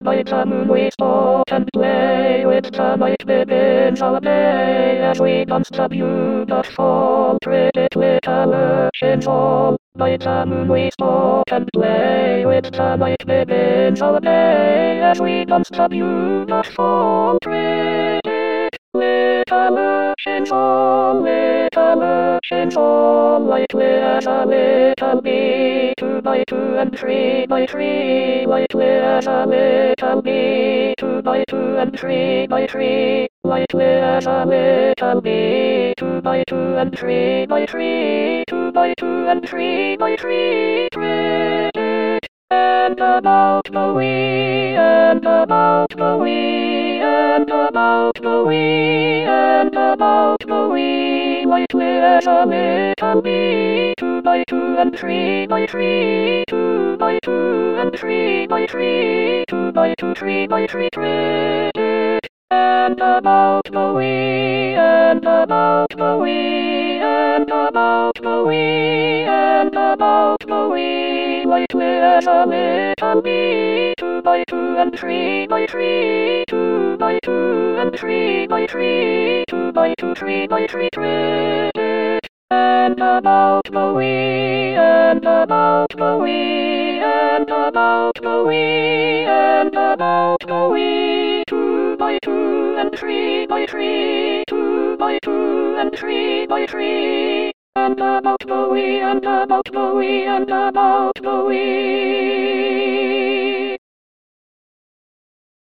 By the moon we sport and play, with the night begins our day, as we dance the beautiful, pretty little oceans all. By the moon we sport and play, with the night begins our day, as we dance the beautiful, pretty little oceans all, little oceans all, lightly as a little bee, 2 by 2 and 3 by 3, lightly as a little bee, 2 by 2 and 3 by 3, lightly as a little bee, 2 by 2 and 3 by 3, 2 by 2 and 3 by 3, critic, and about the wee, and about the wee, and about the wee, and about the wee, lightly as a little bee, 2 by 2 and 3 by 3, 2 by 2 and 3 by 3, 2 by 2, 3 by 3, critic, and about the wee, and about the wee, and about the wee, and about the wee, lightly as a little bee, 2 by 2 and 3 by 3, 2 by 2 and 3 by 3, 2 by 2, 3 by 3, critic, and about the wee, and about the wee, and about the wee, and about the wee, 2 by 2 and 3 by 3, 2 by 2 and 3 by 3, and about the wee, and about the wee, and about the wee.